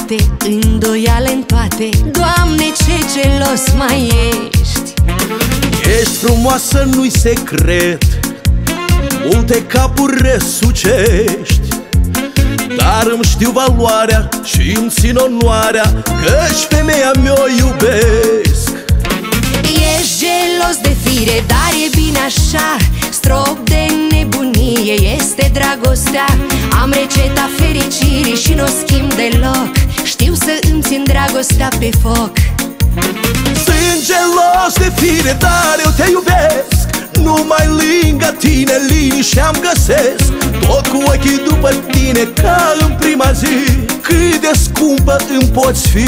departe, îndoială în toate. Doamne, ce gelos mai ești! Ești frumoasă, nu-i secret, multe capuri resucești, dar îmi știu valoarea și îmi țin onoarea, căci femeia mea-o iubesc. Ești gelos de fire, dar e bine așa. Strop de nebunie este dragostea. Am rețeta fericirii și n-o schimb deloc. Știu să îmi țin dragostea pe foc. Sunt gelos de fire, dar eu te iubesc. Numai lângă tine liniștea-mi găsesc. Tot cu ochii după tine ca în prima zi. Cât de scumpă îmi poți fi.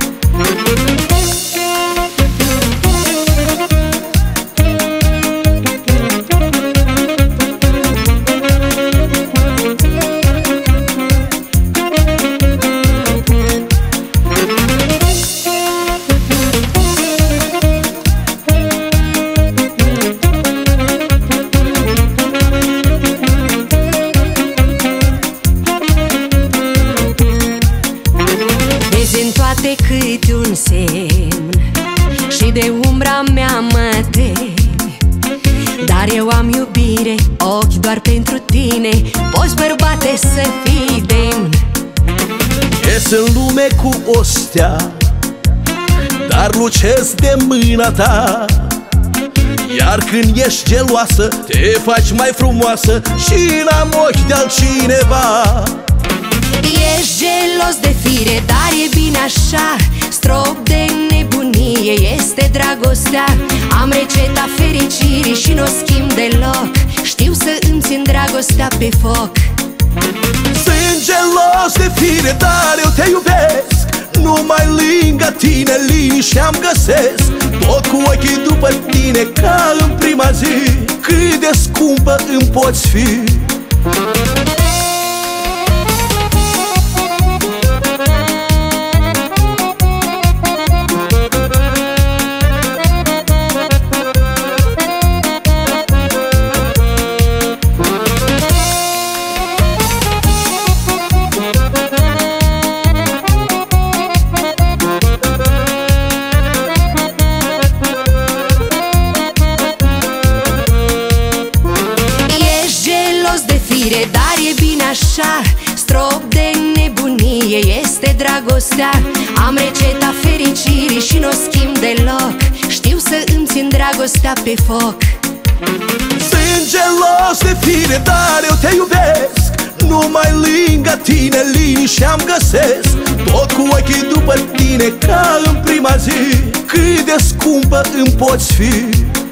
În toate câte un semn și de umbra mea mă temi. Dar eu am iubire, ochi doar pentru tine. Poți, bărbate, să fii demn. Ies în lume cu o stea, dar lucesc de mâna ta. Iar când ești geloasă, te faci mai frumoasă și n-am ochi de altcineva. Ești gelos de fire, dar e bine așa. Strop de nebunie este dragostea. Am rețeta fericirii și n-o schimb deloc. Știu să îmi țin dragostea pe foc. Sunt gelos de fire, dar eu te iubesc. Numai lângă tine liniștea-mi găsesc. Tot cu ochii după tine ca în prima zi. Cât de scumpă îmi poți fi. Dar e bine așa. Strop de nebunie este dragostea. Am rețeta fericirii și n-o schimb deloc. Știu să îmi țin dragostea pe foc. Sunt gelos de fire, dar eu te iubesc. Numai lângă tine liniștea-mi găsesc. Tot cu ochii după tine ca în prima zi. Cât de scumpă îmi poți fi.